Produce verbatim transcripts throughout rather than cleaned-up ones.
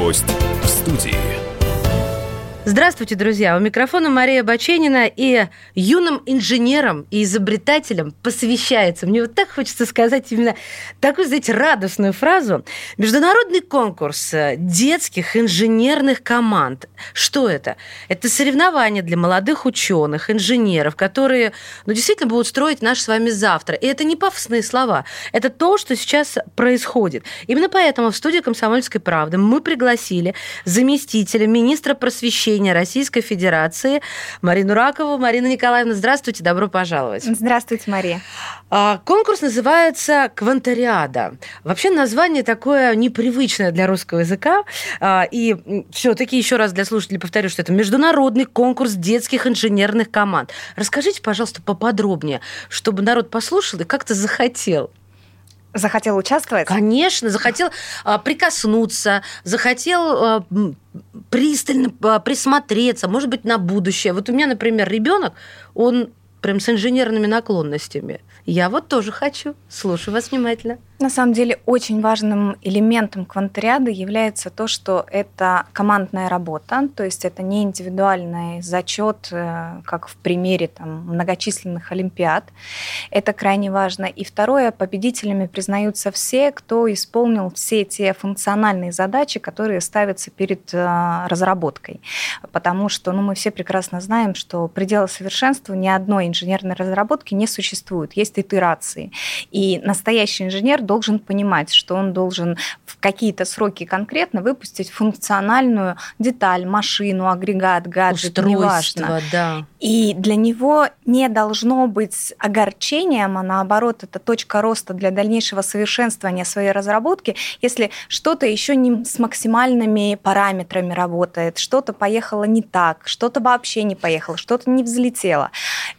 Гость в студии. Здравствуйте, друзья! У микрофона Мария Баченина, и юным инженерам и изобретателям посвящается. Мне вот так хочется сказать именно такую, знаете, радостную фразу. Международный конкурс детских инженерных команд. Что это? Это соревнования для молодых ученых, инженеров, которые, ну, действительно будут строить наш с вами завтра. И это не пафосные слова. Это то, что сейчас происходит. Именно поэтому в студии «Комсомольской правды» мы пригласили заместителя министра просвещения Российской Федерации Марину Ракову. Марина Николаевна, здравствуйте, добро пожаловать. Здравствуйте, Мария. Конкурс называется «Квантариада». Вообще название такое непривычное для русского языка. И все-таки еще раз для слушателей повторю, что это международный конкурс детских инженерных команд. Расскажите, пожалуйста, поподробнее, чтобы народ послушал и как-то захотел. Захотел участвовать? Конечно, захотел а, прикоснуться, захотел а, пристально а, присмотреться, может быть, на будущее. Вот у меня, например, ребенок, он прям с инженерными наклонностями. Я вот тоже хочу. Слушаю вас внимательно. На самом деле очень важным элементом квантариады является то, что это командная работа, то есть это не индивидуальный зачет, как в примере там, многочисленных олимпиад. Это крайне важно. И второе, победителями признаются все, кто исполнил все те функциональные задачи, которые ставятся перед разработкой. Потому что ну, мы все прекрасно знаем, что предела совершенства ни одной инженерной разработки не существует. Есть итерации. И настоящий инженер должен понимать, что он должен в какие-то сроки конкретно выпустить функциональную деталь, машину, агрегат, гаджет, неважно. Да. И для него не должно быть огорчением, а наоборот, это точка роста для дальнейшего совершенствования своей разработки, если что-то еще не с максимальными параметрами работает, что-то поехало не так, что-то вообще не поехало, что-то не взлетело.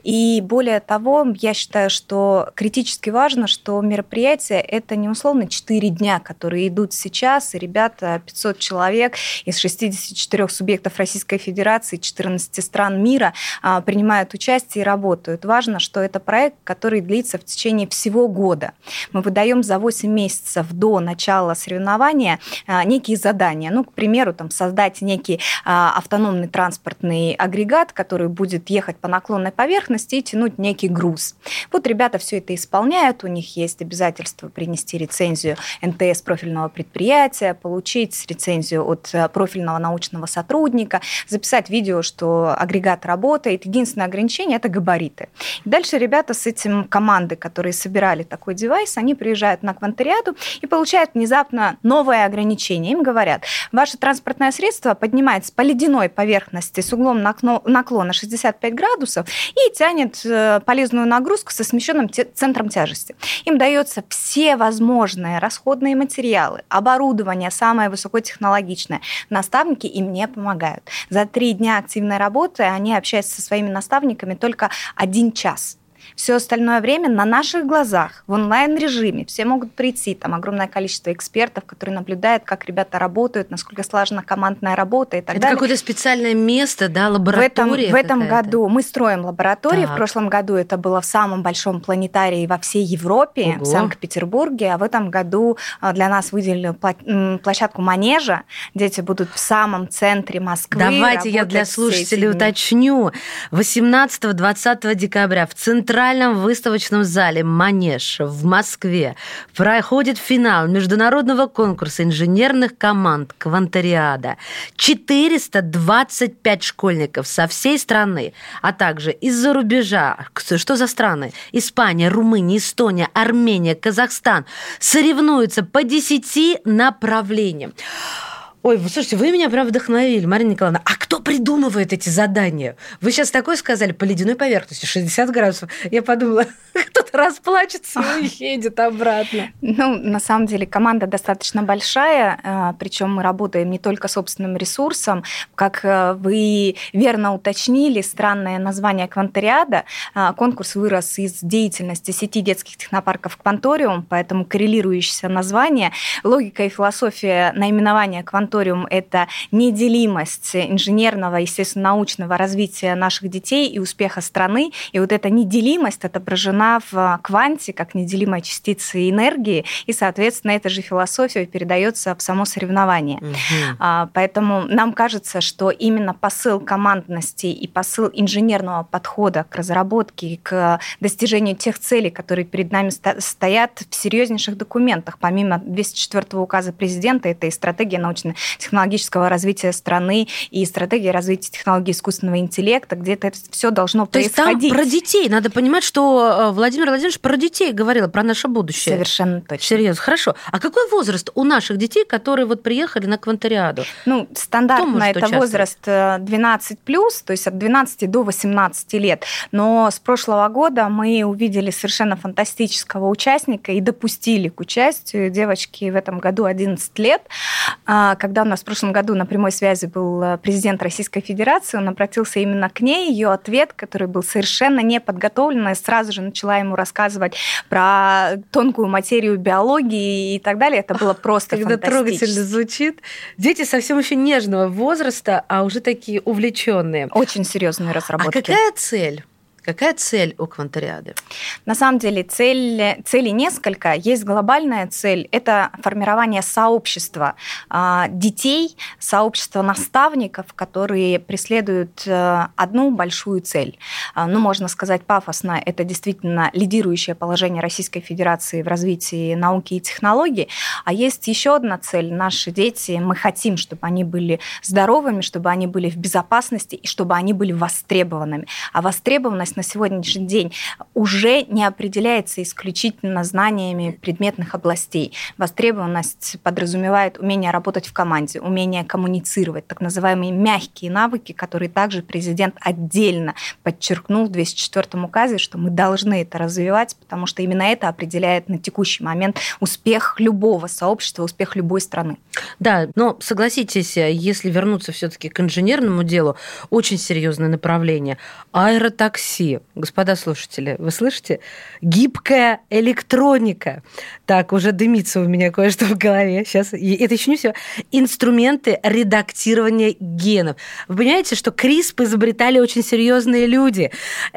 И более того, я считаю, что критически важно, что мероприятие – это не условно четыре дня, которые идут сейчас, и ребята, пятьсот человек из шестидесяти четырёх субъектов Российской Федерации, четырнадцати стран мира принимают участие и работают. Важно, что это проект, который длится в течение всего года. Мы выдаем за восемь месяцев до начала соревнования некие задания. Ну, к примеру, там, создать некий автономный транспортный агрегат, который будет ехать по наклонной поверхности и тянуть некий груз. Вот ребята все это исполняют, у них есть обязательство принести рецензию эн тэ эс профильного предприятия, получить рецензию от профильного научного сотрудника, записать видео, что агрегат работает. Единственное ограничение – это габариты. И дальше ребята с этим, команды, которые собирали такой девайс, они приезжают на квантариаду и получают внезапно новое ограничение. Им говорят, ваше транспортное средство поднимается по ледяной поверхности с углом наклона шестьдесят пять градусов и тянет полезную нагрузку со смещенным центром тяжести. Им дается все возможные расходные материалы, оборудование самое высокотехнологичное. Наставники им не помогают. За три дня активной работы они общаются со своими наставниками только один час. Все остальное время на наших глазах, в онлайн-режиме. Все могут прийти, там огромное количество экспертов, которые наблюдают, как ребята работают, насколько слажена командная работа и так Это далее. Это какое-то специальное место, да, лаборатория? В этом, в этом году мы строим лабораторию. Так. В прошлом году это было в самом большом планетарии во всей Европе, Ого. в Санкт-Петербурге. А в этом году для нас выделили площадку Манежа. Дети будут в самом центре Москвы. Давайте я для слушателей уточню. восемнадцатого-двадцатого декабря в Центральном выставочном зале «Манеж» в Москве проходит финал международного конкурса инженерных команд «Квантариада». четыреста двадцать пять школьников со всей страны, а также из-за рубежа. Что за страны? Испания, Румыния, Эстония, Армения, Казахстан соревнуются по десяти направлениям. Ой, вы слушайте, вы меня прям вдохновили, Марина Николаевна. А кто придумывает эти задания? Вы сейчас такое сказали, по ледяной поверхности, шестьдесят градусов. Я подумала, кто-то расплачется и уедет обратно. Ну, на самом деле, команда достаточно большая, причем мы работаем не только собственным ресурсом. Как вы верно уточнили, странное название «Квантариада». Конкурс вырос из деятельности сети детских технопарков «Кванториум», поэтому коррелирующееся название. Логика и философия наименования «Квантариада» консерваториум – это неделимость инженерного, естественно, научного развития наших детей и успеха страны. И вот эта неделимость отображена в кванте как неделимая частица энергии, и, соответственно, эта же философия передается в само соревнование. Угу. Поэтому нам кажется, что именно посыл командности и посыл инженерного подхода к разработке, к достижению тех целей, которые перед нами стоят в серьезнейших документах, помимо двести четвёртого указа президента, это и стратегия научно-технологического развития страны, и стратегия развития технологий искусственного интеллекта, где-то это все должно То происходить. То есть там про детей. Надо понимать, что Владимир Владимирович про детей говорил, про наше будущее. Совершенно точно. Серьезно, хорошо. А какой возраст у наших детей, которые вот приехали на Квантариаду? Ну, стандартно это возраст двенадцать плюс, то есть от двенадцати до восемнадцати лет. Но с прошлого года мы увидели совершенно фантастического участника и допустили к участию девочки в этом году одиннадцать лет. Когда у нас в прошлом году на прямой связи был президент Российской Федерации, он обратился именно к ней, ее ответ, который был совершенно неподготовленный, сразу же начала ему рассказывать про тонкую материю биологии и так далее. Это было просто Когда фантастично. Трогательно звучит. Дети совсем еще нежного возраста, а уже такие увлеченные. Очень серьезные разработки. А какая цель? Какая цель у Квантариады? На самом деле цель, целей несколько. Есть глобальная цель – это формирование сообщества детей, сообщества наставников, которые преследуют одну большую цель. Ну, можно сказать пафосно, это действительно лидирующее положение Российской Федерации в развитии науки и технологий. А есть еще одна цель. Наши дети, мы хотим, чтобы они были здоровыми, чтобы они были в безопасности и чтобы они были востребованными. А востребованность на сегодняшний день уже не определяется исключительно знаниями предметных областей. Востребованность подразумевает умение работать в команде, умение коммуницировать, так называемые мягкие навыки, которые также президент отдельно подчеркнул в двести четвёртом указе, что мы должны это развивать, потому что именно это определяет на текущий момент успех любого сообщества, успех любой страны. Да, но согласитесь, если вернуться все-таки к инженерному делу, очень серьезное направление. Аэротакси. Господа слушатели, вы слышите? Гибкая электроника. Так, уже дымится у меня кое-что в голове. Сейчас, и это еще не все. Инструменты редактирования генов. Вы понимаете, что CRISP изобретали очень серьезные люди.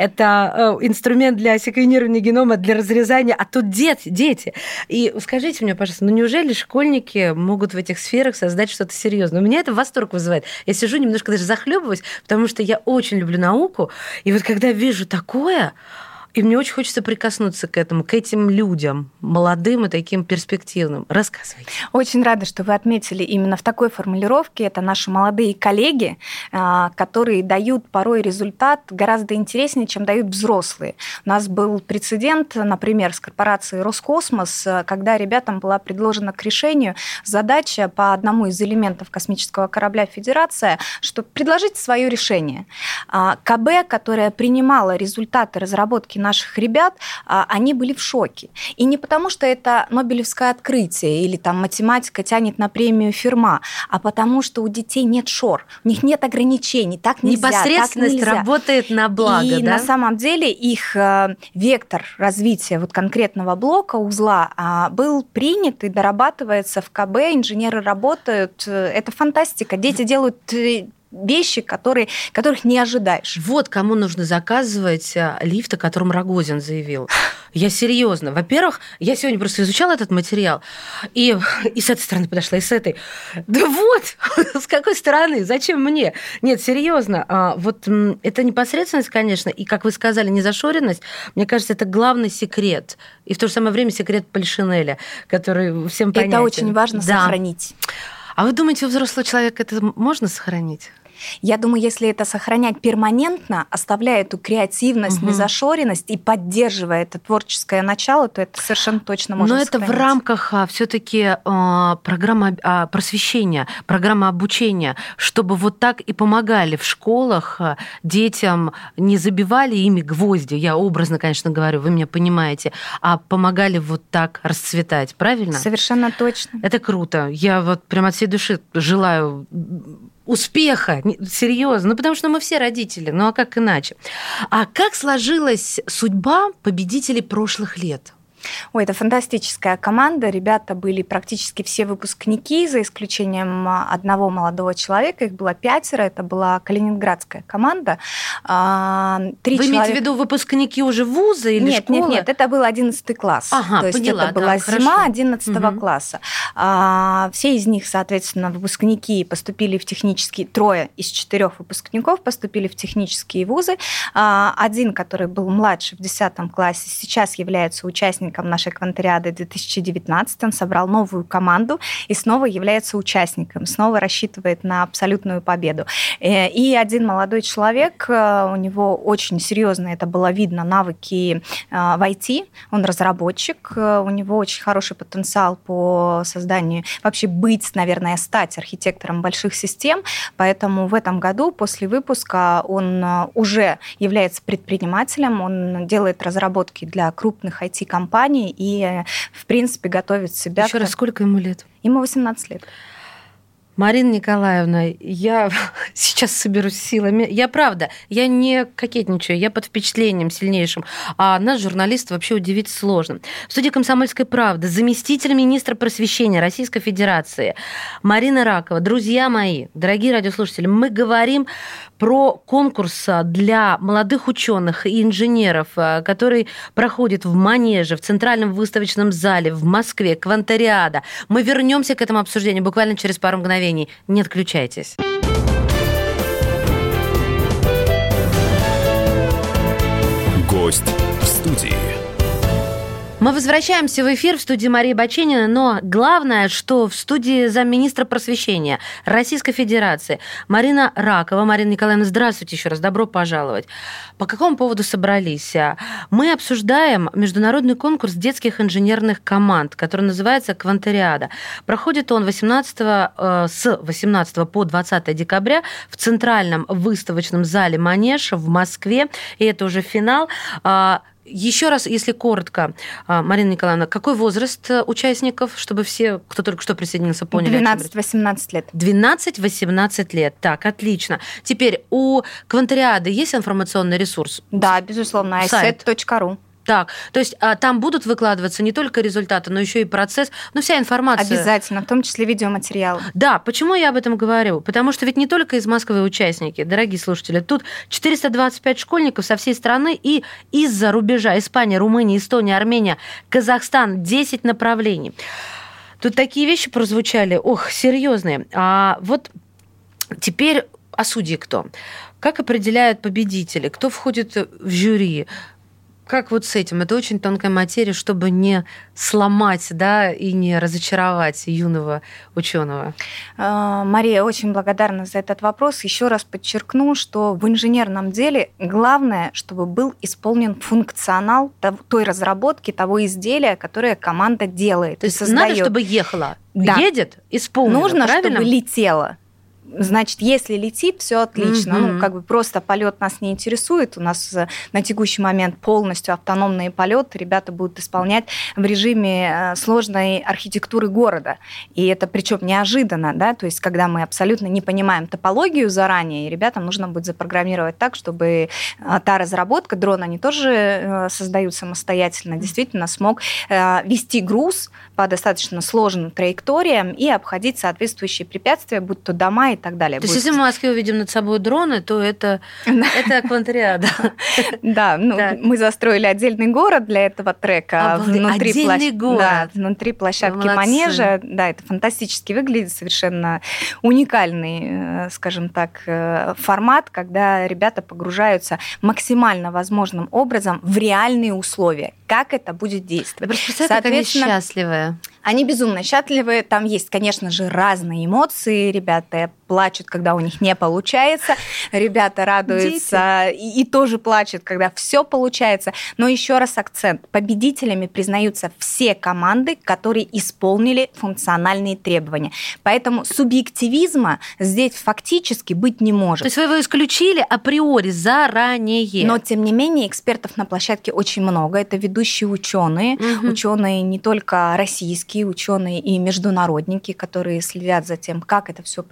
Это инструмент для секвенирования генома, для разрезания, а тут дети, дети. И скажите мне, пожалуйста, ну неужели школьники могут в этих сферах создать что-то серьезное? У меня это восторг вызывает. Я сижу, немножко даже захлебываюсь, потому что я очень люблю науку, и вот когда вижу такое, и мне очень хочется прикоснуться к этому, к этим людям, молодым и таким перспективным. Рассказывайте. Очень рада, что вы отметили именно в такой формулировке. Это наши молодые коллеги, которые дают порой результат гораздо интереснее, чем дают взрослые. У нас был прецедент, например, с корпорацией Роскосмос, когда ребятам была предложена к решению задача по одному из элементов космического корабля «Федерация», что предложить свое решение. КБ, которая принимала результаты разработки наших ребят, они были в шоке. И не потому, что это Нобелевское открытие или там математика тянет на премию Ферма, а потому, что у детей нет шор, у них нет ограничений, так нельзя, непосредственность так нельзя. Работает на благо, и да? на самом деле их вектор развития вот конкретного блока, узла, был принят и дорабатывается в КБ, инженеры работают. Это фантастика. Дети делают вещи, которые, которых не ожидаешь. Вот кому нужно заказывать лифт, о котором Рогозин заявил. Я серьезно. Во-первых, я сегодня просто изучала этот материал, и, и с этой стороны подошла, и с этой. Да вот, с какой стороны? Зачем мне? Нет, серьезно. Вот это непосредственность, конечно, и, как вы сказали, незашоренность, мне кажется, это главный секрет. И в то же самое время секрет Полишинеля, который всем понятен. Это очень важно да. сохранить. А вы думаете, у взрослого человека это можно сохранить? Я думаю, если это сохранять перманентно, оставляя эту креативность, угу. незашоренность и поддерживая это творческое начало, то это совершенно точно можно Но сохранить. это в рамках все-таки программы просвещения, программы обучения, чтобы вот так и помогали в школах детям, не забивали ими гвозди, я образно, конечно, говорю, вы меня понимаете, а помогали вот так расцветать, правильно? Совершенно точно. Это круто. Я вот прямо от всей души желаю успеха, серьезно, ну потому что мы все родители, ну а как иначе? А как сложилась судьба победителей прошлых лет? Ой, это фантастическая команда. Ребята были практически все выпускники, за исключением одного молодого человека. Их было пятеро. Это была калининградская команда. Три Вы человека... имеете в виду выпускники уже вуза или нет, школы? Нет, нет, это был одиннадцатый класс. Ага, То есть поняла, это была да, зима одиннадцатого угу. класса. Все из них, соответственно, выпускники поступили в технические... Трое из четырех выпускников поступили в технические вузы. Один, который был младше в десятом классе, сейчас является участником нашей Квантариады две тысячи девятнадцать. Он собрал новую команду и снова является участником, снова рассчитывает на абсолютную победу. И один молодой человек, у него очень серьезные, это было видно, навыки в ай ти. Он разработчик, у него очень хороший потенциал по созданию, вообще быть, наверное, стать архитектором больших систем. Поэтому в этом году после выпуска он уже является предпринимателем, он делает разработки для крупных ай ти-компаний и, в принципе, готовит себя... Еще раз, сколько ему лет? Ему восемнадцать лет. Марина Николаевна, я сейчас соберусь силами. Я правда, я не кокетничаю, я под впечатлением сильнейшим. А нас, журналистов, вообще удивить сложно. В студии «Комсомольской правды» заместитель министра просвещения Российской Федерации Марина Ракова. Друзья мои, дорогие радиослушатели, мы говорим про конкурс для молодых ученых и инженеров, который проходит в Манеже, в Центральном выставочном зале в Москве, Квантариада. Мы вернемся к этому обсуждению буквально через пару мгновений. Не отключайтесь. Гость в студии. Мы возвращаемся в эфир в студии Марии Баченина, но главное, что в студии замминистра просвещения Российской Федерации Марина Ракова. Марина Николаевна, здравствуйте еще раз, добро пожаловать. По какому поводу собрались? Мы обсуждаем международный конкурс детских инженерных команд, который называется «Квантариада». Проходит он восемнадцатого, с восемнадцатого по двадцатое декабря в Центральном выставочном зале «Манеж» в Москве, и это уже финал. Еще раз, если коротко, Марина Николаевна, какой возраст участников, чтобы все, кто только что присоединился, поняли? двенадцать-восемнадцать лет. двенадцать-восемнадцать лет. Так, отлично. Теперь у Квантариады есть информационный ресурс? Да, безусловно, ай сет точка ру. Так, то есть там будут выкладываться не только результаты, но еще и процесс, ну, вся информация. Обязательно, в том числе видеоматериалы. Да, почему я об этом говорю? Потому что ведь не только из Москвы участники, дорогие слушатели, тут четыреста двадцать пять школьников со всей страны и из-за рубежа: Испания, Румыния, Эстония, Армения, Казахстан, десять направлений. Тут такие вещи прозвучали, ох, серьезные. А вот теперь, а судьи кто? Как определяют победители? Кто входит в жюри? Как вот с этим? Это очень тонкая материя, чтобы не сломать, да, и не разочаровать юного ученого. Мария, очень благодарна за этот вопрос. Еще раз подчеркну, что в инженерном деле главное, чтобы был исполнен функционал той разработки, того изделия, которое команда делает. То есть надо, чтобы ехала. Да. Едет, исполнено. Нужно, правильно? чтобы летела. Значит, если летит, все отлично. Mm-hmm. Ну, как бы просто полет нас не интересует. У нас на текущий момент полностью автономные полеты. Ребята будут исполнять в режиме сложной архитектуры города. И это причем неожиданно, да, то есть когда мы абсолютно не понимаем топологию заранее, и ребятам нужно будет запрограммировать так, чтобы та разработка дрона, они тоже создают самостоятельно, действительно смог вести груз по достаточно сложным траекториям и обходить соответствующие препятствия, будь то дома и так далее. То есть, если мы в Москве увидим над собой дроны, то это, это Квантариада. Да, ну, мы застроили отдельный город для этого трека. Отдельный город. Внутри площадки Манежа. Да, это фантастически выглядит, совершенно уникальный, скажем так, формат, когда ребята погружаются максимально возможным образом в реальные условия. Как это будет действовать? Представляете, как они счастливые. Они безумно счастливы. Там есть, конечно же, разные эмоции. Ребята плачут, когда у них не получается. Ребята радуются и, и тоже плачут, когда все получается. Но еще раз акцент. Победителями признаются все команды, которые исполнили функциональные требования. Поэтому субъективизма здесь фактически быть не может. То есть вы его исключили априори заранее. Но, тем не менее, экспертов на площадке очень много. Это ведущие ученые. Угу. Ученые не только российские, ученые и международники, которые следят за тем, как это все происходит.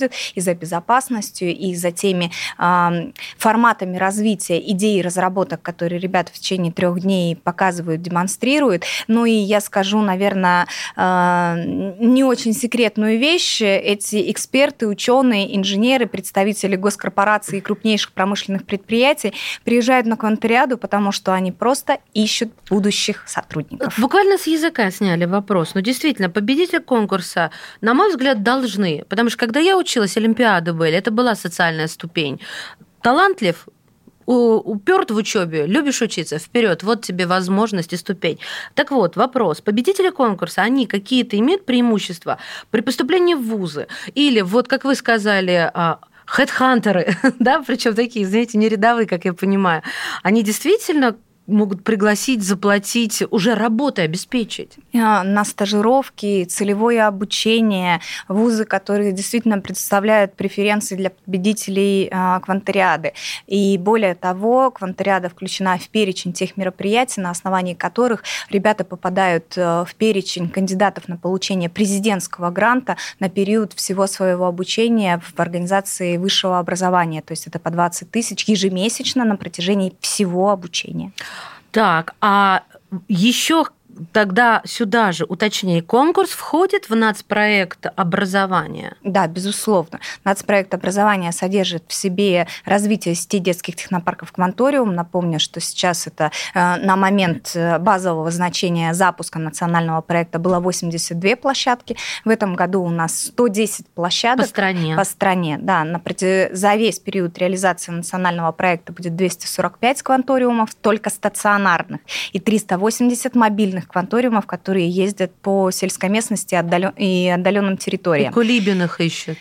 следит и за безопасностью, и за теми э, форматами развития идей и разработок, которые ребята в течение трех дней показывают, демонстрируют. Ну и я скажу, наверное, э, не очень секретную вещь. Эти эксперты, ученые, инженеры, представители госкорпораций и крупнейших промышленных предприятий приезжают на Квантариаду, потому что они просто ищут будущих сотрудников. Буквально с языка сняли вопрос. Но действительно, победители конкурса, на мой взгляд, должны. Потому что когда я училась, олимпиады были, это была социальная ступень. Талантлив, уперт в учебе, любишь учиться, вперед, вот тебе возможность и ступень. Так вот, вопрос. Победители конкурса, они какие-то имеют преимущества при поступлении в вузы? Или, вот как вы сказали, хедхантеры, да, причем такие, знаете, не рядовые, как я понимаю, они действительно могут пригласить, заплатить, уже работой обеспечить? На стажировки, целевое обучение, вузы, которые действительно представляют преференции для победителей Квантариады. И более того, Квантариада включена в перечень тех мероприятий, на основании которых ребята попадают в перечень кандидатов на получение президентского гранта на период всего своего обучения в организации высшего образования. То есть это по двадцать тысяч ежемесячно на протяжении всего обучения. Так, а еще тогда сюда же, уточнее, конкурс входит в нацпроект образования? Да, безусловно. Нацпроект образования содержит в себе развитие сети детских технопарков «Кванториум». Напомню, что сейчас это на момент базового значения запуска национального проекта было восемьдесят две площадки. В этом году у нас сто десять площадок. По стране. По стране, да. За весь период реализации национального проекта будет двести сорок пять кванториумов, только стационарных, и триста восемьдесят мобильных кванториумов, которые ездят по сельской местности и отдаленным территориям. И кулибиных ищут.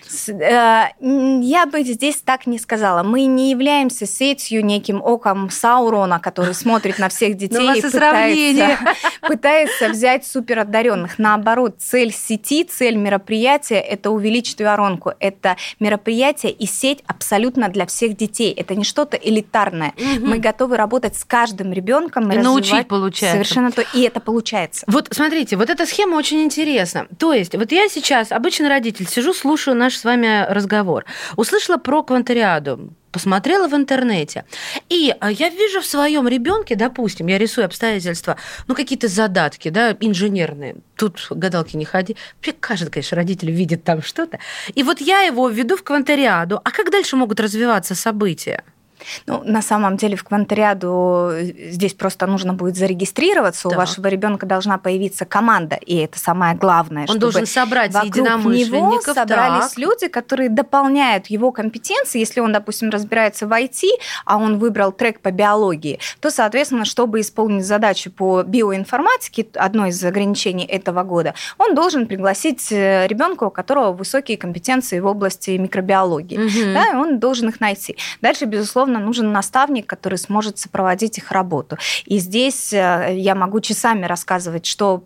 Я бы здесь так не сказала. Мы не являемся сетью, неким оком Саурона, который смотрит на всех детей и пытается, пытается взять суперодаренных. Наоборот, цель сети, цель мероприятия – это увеличить воронку. Это мероприятие и сеть абсолютно для всех детей. Это не что-то элитарное. Угу. Мы готовы работать с каждым ребенком и, и научить, получается. Совершенно то. И это получается. Вот смотрите, вот эта схема очень интересна. То есть вот я сейчас, обычный родитель, сижу, слушаю наш с вами разговор, услышала про Квантариаду, посмотрела в интернете, и я вижу в своем ребенке, допустим, я рисую обстоятельства, ну, какие-то задатки, да, инженерные. Тут гадалки не ходи. Мне кажется, конечно, родители видят там что-то. И вот я его введу в Квантариаду. А как дальше могут развиваться события? Ну, на самом деле в Квантариаду здесь просто нужно будет зарегистрироваться. Да. У вашего ребенка должна появиться команда, и это самое главное. Он должен собрать единомышленников. Вокруг него собрались так. люди, которые дополняют его компетенции. Если он, допустим, разбирается в ай ти, а он выбрал трек по биологии, то, соответственно, чтобы исполнить задачу по биоинформатике, одно из ограничений этого года, он должен пригласить ребенка, у которого высокие компетенции в области микробиологии. Угу. Да, и он должен их найти. Дальше, безусловно, нужен наставник, который сможет сопроводить их работу. И здесь я могу часами рассказывать, что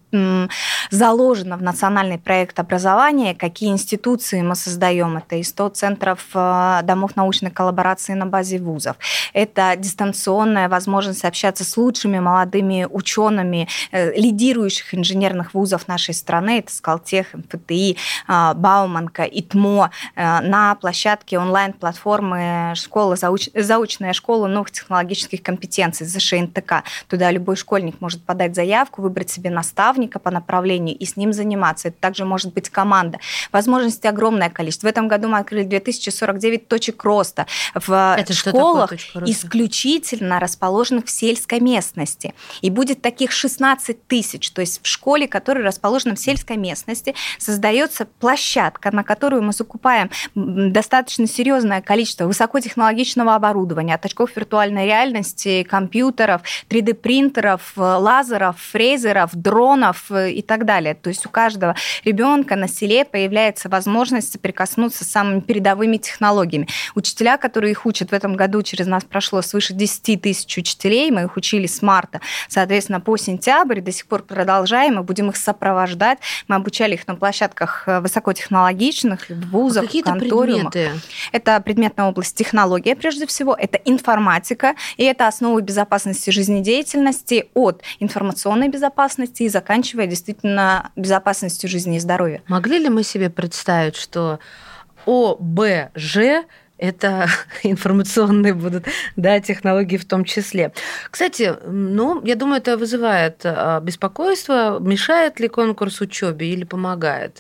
заложено в национальный проект образования, какие институции мы создаем. Это и сто центров домов научной коллаборации на базе вузов. Это дистанционная возможность общаться с лучшими молодыми учеными лидирующих инженерных вузов нашей страны. Это Скалтех, эм эф тэ и, Бауманка, ИТМО на площадке онлайн-платформы школы зауч... заочная школа новых технологических компетенций, зэ ша эн тэ ка. Туда любой школьник может подать заявку, выбрать себе наставника по направлению и с ним заниматься. Это также может быть команда. Возможностей огромное количество. В этом году мы открыли две тысячи сорок девять точек роста в Это школах, исключительно расположенных в сельской местности. И будет таких шестнадцать тысяч. То есть в школе, которая расположена в сельской местности, создается площадка, на которую мы закупаем достаточно серьезное количество высокотехнологичного оборудования, от очков виртуальной реальности, компьютеров, три дэ принтеров, лазеров, фрезеров, дронов и так далее. То есть у каждого ребенка на селе появляется возможность соприкоснуться с самыми передовыми технологиями. Учителя, которые их учат, в этом году через нас прошло свыше десять тысяч учителей, мы их учили с марта, соответственно, по сентябрь, до сих пор продолжаем, мы будем их сопровождать. Мы обучали их на площадках высокотехнологичных, в вузах, а в конториумах. Предметы? Это предметная область технология, прежде всего, это информатика, и это основы безопасности жизнедеятельности от информационной безопасности и заканчивая действительно безопасностью жизни и здоровья. Могли ли мы себе представить, что О Б Ж это информационные будут, да, технологии в том числе. Кстати, ну, я думаю, это вызывает беспокойство. Мешает ли конкурс учебе или помогает?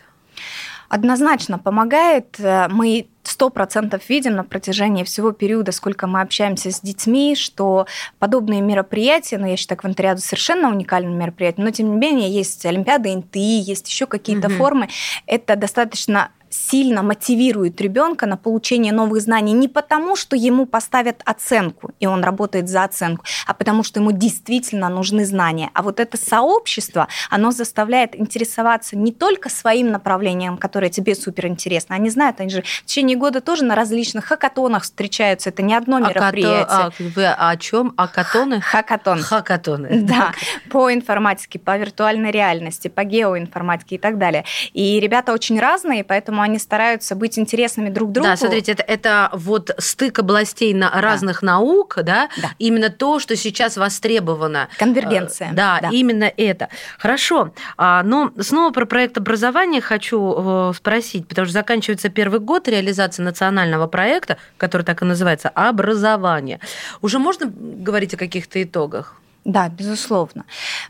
Однозначно помогает. Мы сто процентов видим на протяжении всего периода, сколько мы общаемся с детьми, что подобные мероприятия, ну, я считаю, Квантариаду совершенно уникальным мероприятием, но, тем не менее, есть Олимпиада эн тэ и, есть еще какие-то угу. формы. Это достаточно сильно мотивирует ребенка на получение новых знаний не потому, что ему поставят оценку, и он работает за оценку, а потому что ему действительно нужны знания. А вот это сообщество, оно заставляет интересоваться не только своим направлением, которое тебе суперинтересно. Они знают, они же в течение года тоже на различных хакатонах встречаются. Это не одно мероприятие. А, вы о чем? Хакатоны? Хакатон. Хакатоны. Да, по информатике, по виртуальной реальности, по геоинформатике и так далее. И ребята очень разные, поэтому они стараются быть интересными друг другу. Да, смотрите, это, это вот стык областей на разных да. наук, да? да, именно то, что сейчас востребовано. Конвергенция. Да, да, именно это. Хорошо, но снова про проект образования хочу спросить, потому что заканчивается первый год реализации национального проекта, который так и называется «Образование». Уже можно говорить о каких-то итогах? Да, безусловно.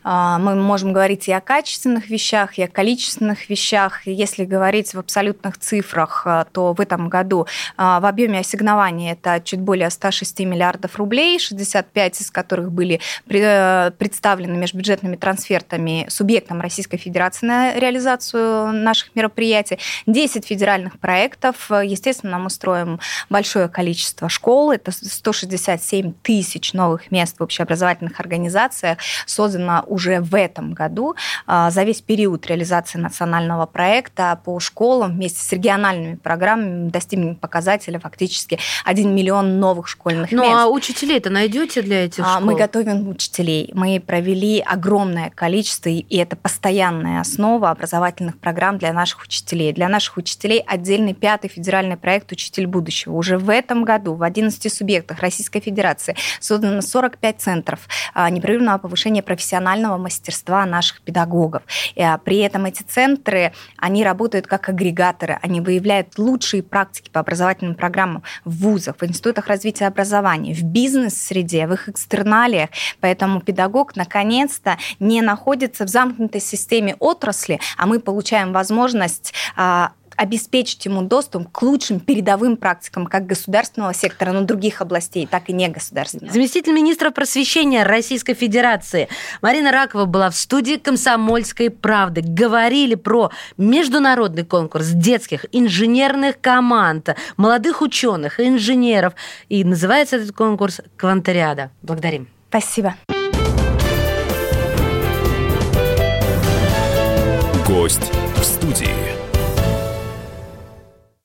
Мы можем говорить и о качественных вещах, и о количественных вещах. Если говорить в абсолютных цифрах, то в этом году в объеме ассигнований это чуть более сто шесть миллиардов рублей, шестьдесят пять из которых были представлены межбюджетными трансфертами субъектам Российской Федерации на реализацию наших мероприятий. десять федеральных проектов. Естественно, мы строим большое количество школ. Это сто шестьдесят семь тысяч новых мест в общеобразовательных организациях. Создано уже в этом году. За весь период реализации национального проекта по школам вместе с региональными программами достигнем показателя фактически один миллион новых школьных ну, мест. Ну, а учителей-то найдете для этих школ? Мы готовим учителей. Мы провели огромное количество, и это постоянная основа образовательных программ для наших учителей. Для наших учителей отдельный пятый федеральный проект «Учитель будущего». Уже в этом году в одиннадцати субъектах Российской Федерации создано сорок пять центров непрерывного повышения профессионального мастерства наших педагогов. И при этом эти центры, они работают как агрегаторы, они выявляют лучшие практики по образовательным программам в вузах, в институтах развития образования, в бизнес-среде, в их экстерналиях. Поэтому педагог наконец-то не находится в замкнутой системе отрасли, а мы получаем возможность обеспечить ему доступ к лучшим передовым практикам как государственного сектора, но других областей, так и негосударственного. Заместитель министра просвещения Российской Федерации Марина Ракова была в студии «Комсомольской правды». Говорили про международный конкурс детских инженерных команд, молодых ученых, инженеров. И называется этот конкурс «Квантариада». Благодарим. Спасибо. Гость в студии.